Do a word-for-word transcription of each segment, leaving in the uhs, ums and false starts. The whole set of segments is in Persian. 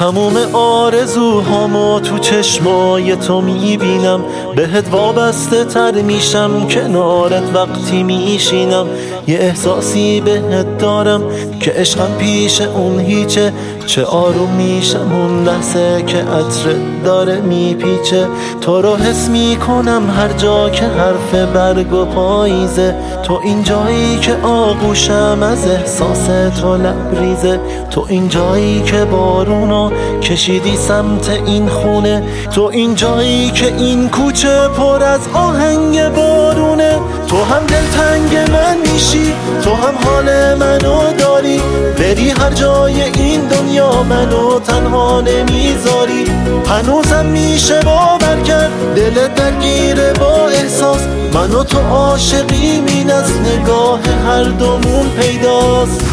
تموم آرزوهامو تو چشمای تو میبینم، بهت وابسته تر میشم کنارت وقتی میشینم. یه احساسی بهت دارم که عشقم پیش اون هیچه، چه آروم میشم اون لحظه که عطر داره میپیچه. تو رو حس میکنم هر جا که حرف برگ و پاییزه، تو این جایی که آغوشم از احساس تو لبریزه، تو این جایی که بارونو کشیدی سمت این خونه، تو این جایی که این کوچه پر از آهنگ بارونه. تو هم دلتنگ من میشی، تو هم حال منو داری، بری هر جای این دنیا منو تنها نمیذاری. هنوزم میشه باور کرد دلت درگیره با احساس، من و تو عاشقیم از نگاه هر دومون پیداست.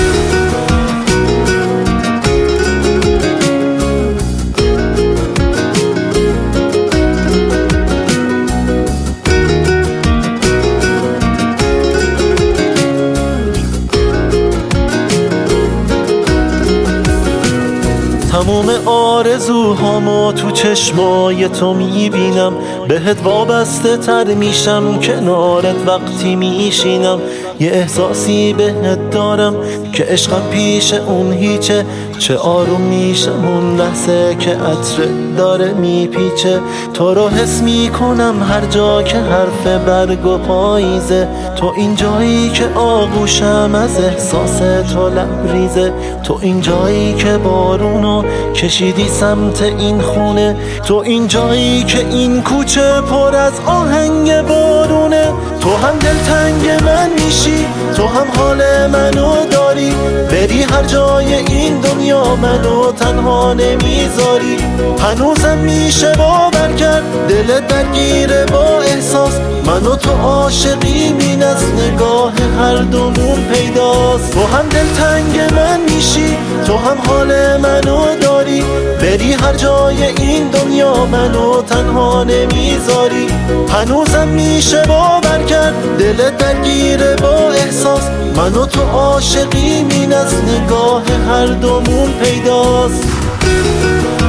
تموم آرزوهامو تو چشمای تو میبینم، بهت وابسته تر میشم کنارت وقتی میشینم. یه احساسی بهت دارم که عشقم پیش اون هیچه، چه آروم میشم اون لحظه که عطر داره میپیچه. تو رو حس میکنم هر جا که حرف برگ و پاییزه، تو این جایی که آغوشم از احساس تو لبریزه، تو این جایی که بارونو کشیدی سمت این خونه، تو این جایی که این کوچه پر از آهنگ بارونه. تو هم دلتنگ من میشی، تو هم حال منو داری، بری هر جای این دنیا منو تنها نمیذاری. هنوزم میشه باور کرد دلت درگیره با احساس، من و تو عاشقیم این از نگاه هر دومون پیداست. تو هم دلتنگ من میشی، تو هم حال منو داری، بری هر جای این دنیا منو تنها نمیذاری. هنوزم میشه باور کرد دلت درگیره با احساس، من و تو عاشقیم این از نگاه هر دومون پیداست.